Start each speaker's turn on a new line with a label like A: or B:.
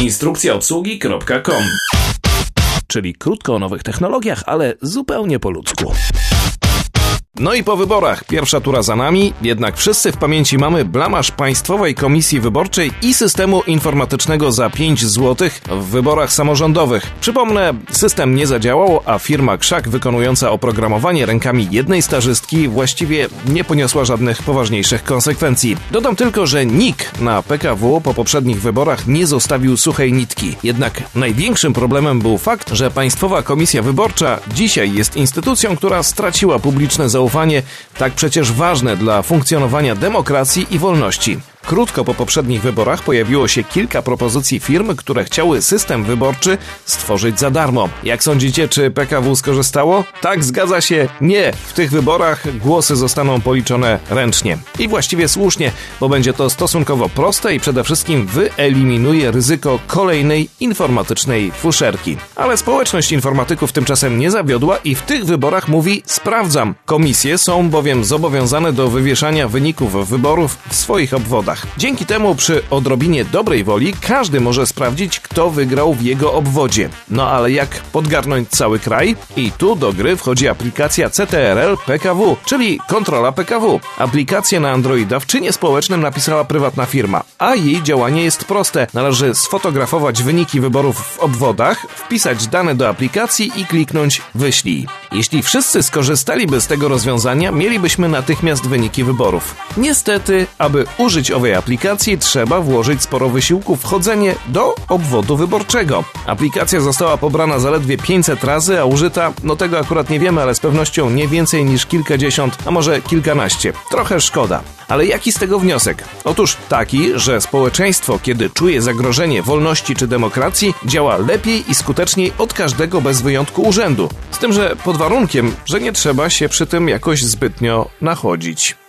A: Instrukcjaobsługi.com. Czyli krótko o nowych technologiach, ale zupełnie po ludzku. No i po wyborach. Pierwsza tura za nami, jednak wszyscy w pamięci mamy blamaż Państwowej Komisji Wyborczej i systemu informatycznego za 5 zł w wyborach samorządowych. Przypomnę, system nie zadziałał, a firma Krzak wykonująca oprogramowanie rękami jednej stażystki właściwie nie poniosła żadnych poważniejszych konsekwencji. Dodam tylko, że NIK na PKW po poprzednich wyborach nie zostawił suchej nitki. Jednak największym problemem był fakt, że Państwowa Komisja Wyborcza dzisiaj jest instytucją, która straciła publiczne zaufanie, tak przecież ważne dla funkcjonowania demokracji i wolności. Krótko po poprzednich wyborach pojawiło się kilka propozycji firm, które chciały system wyborczy stworzyć za darmo. Jak sądzicie, czy PKW skorzystało? Tak, zgadza się, nie. W tych wyborach głosy zostaną policzone ręcznie. I właściwie słusznie, bo będzie to stosunkowo proste i przede wszystkim wyeliminuje ryzyko kolejnej informatycznej fuszerki. Ale społeczność informatyków tymczasem nie zawiodła i w tych wyborach mówi: sprawdzam. Komisje są bowiem zobowiązane do wywieszania wyników wyborów w swoich obwodach. Dzięki temu przy odrobinie dobrej woli każdy może sprawdzić, kto wygrał w jego obwodzie. No ale jak podgarnąć cały kraj? I tu do gry wchodzi aplikacja CTRL PKW, czyli kontrola PKW. Aplikację na Androida w czynie społecznym napisała prywatna firma, a jej działanie jest proste. Należy sfotografować wyniki wyborów w obwodach, wpisać dane do aplikacji i kliknąć wyślij. Jeśli wszyscy skorzystaliby z tego rozwiązania, mielibyśmy natychmiast wyniki wyborów. Niestety, aby użyć owej aplikacji, trzeba włożyć sporo wysiłku w wchodzenie do obwodu wyborczego. Aplikacja została pobrana zaledwie 500 razy, a użyta, no tego akurat nie wiemy, ale z pewnością nie więcej niż kilkadziesiąt, a może kilkanaście. Trochę szkoda. Ale jaki z tego wniosek? Otóż taki, że społeczeństwo, kiedy czuje zagrożenie wolności czy demokracji, działa lepiej i skuteczniej od każdego bez wyjątku urzędu. Z tym, że pod warunkiem, że nie trzeba się przy tym jakoś zbytnio nachodzić.